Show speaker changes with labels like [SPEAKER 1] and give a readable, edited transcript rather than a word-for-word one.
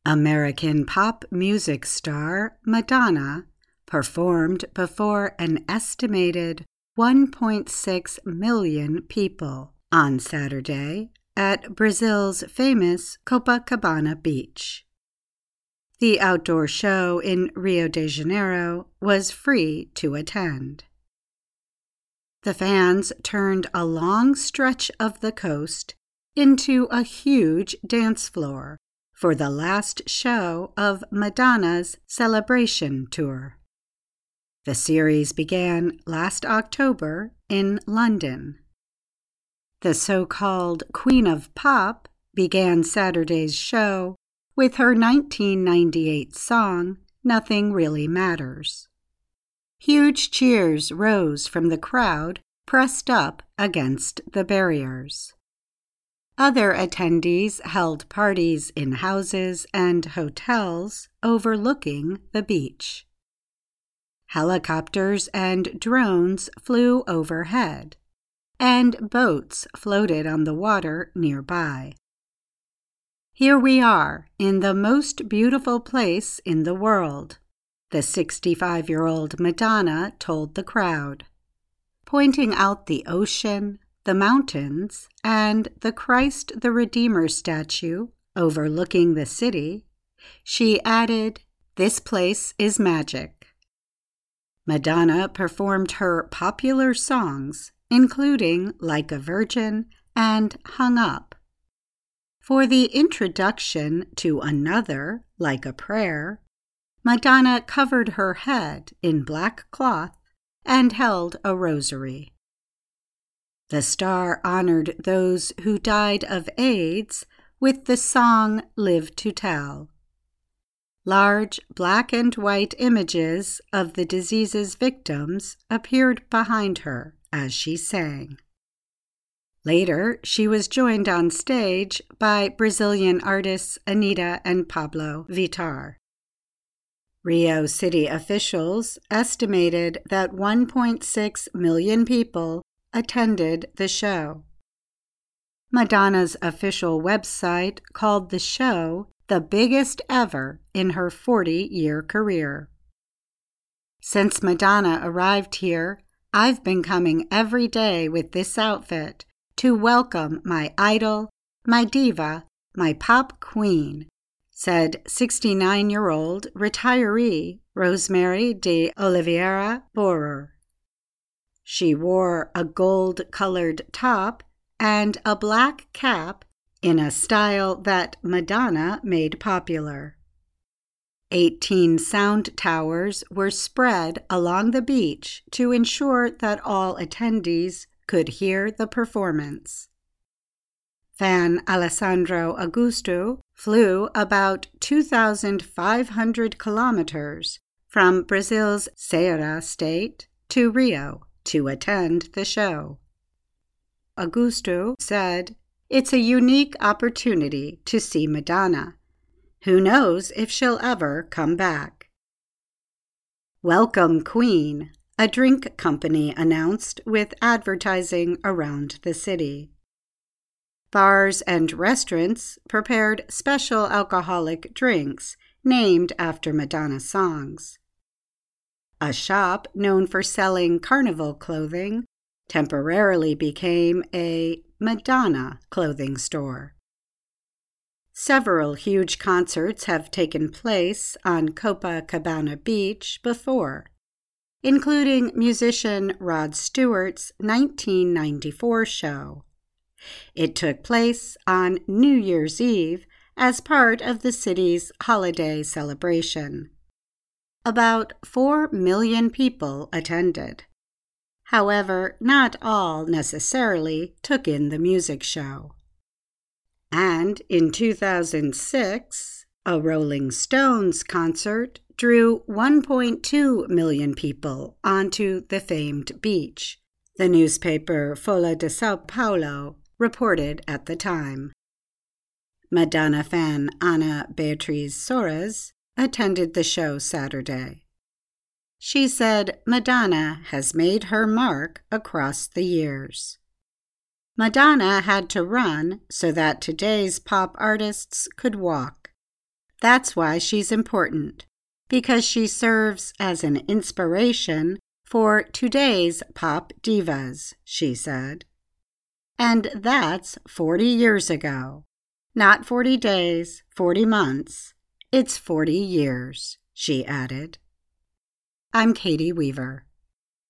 [SPEAKER 1] American pop music star Madonna performed before an estimated 1.6 million people on Saturday at Brazil's famous Copacabana Beach. The outdoor show in Rio de Janeiro was free to attend. The fans turned a long stretch of the coast into a huge dance floor for the last show of Madonna's Celebration Tour. The series began last October in London. The so-called Queen of Pop began Saturday's show with her 1998 song, Nothing Really Matters. Huge cheers rose from the crowd pressed up against the barriers. Other attendees held parties in houses and hotels overlooking the beach. Helicopters and drones flew overhead, and boats floated on the water nearby. Here we are in the most beautiful place in the world, the 65-year-old Madonna told the crowd, pointing out the ocean, the mountains, and the Christ the Redeemer statue overlooking the city. She added, "This place is magic." Madonna performed her popular songs, including Like a Virgin and Hung Up. For the introduction to another, Like a Prayer, Madonna covered her head in black cloth and held a rosary. The star honored those who died of AIDS with the song Live to Tell. Large black and white images of the disease's victims appeared behind her as she sang. Later, she was joined on stage by Brazilian artists Anitta and Pablo Vittar. Rio City officials estimated that 1.6 million people attended the show. Madonna's official website called the show the biggest ever in her 40-year career. Since Madonna arrived here, I've been coming every day with this outfit to welcome my idol, my diva, my pop queen, said 69-year-old retiree Rosemary de Oliveira Borer. She wore a gold-colored top and a black cap in a style that Madonna made popular. 18 sound towers were spread along the beach to ensure that all attendees could hear the performance. Fan Alessandro Augusto flew about 2,500 kilometers from Brazil's Ceará state to Rio to attend the show. Augusto said, "It's a unique opportunity to see Madonna. Who knows if she'll ever come back?" Welcome Queen, a drink company announced with advertising around the city. Bars and restaurants prepared special alcoholic drinks named after Madonna songs. A shop known for selling carnival clothing temporarily became a Madonna clothing store. Several huge concerts have taken place on Copacabana Beach before, including musician Rod Stewart's 1994 show. It took place on New Year's Eve as part of the city's holiday celebration. About 4 million people attended. However, not all necessarily took in the music show. And in 2006, a Rolling Stones concert drew 1.2 million people onto the famed beach, the newspaper Folha de São Paulo reported at the time. Madonna fan Ana Beatriz Soares attended the show Saturday. She said Madonna has made her mark across the years. Madonna had to run so that today's pop artists could walk. That's why she's important, because she serves as an inspiration for today's pop divas, she said. And that's 40 years ago. Not 40 days, 40 months. It's 40 years, she added. I'm Katie Weaver.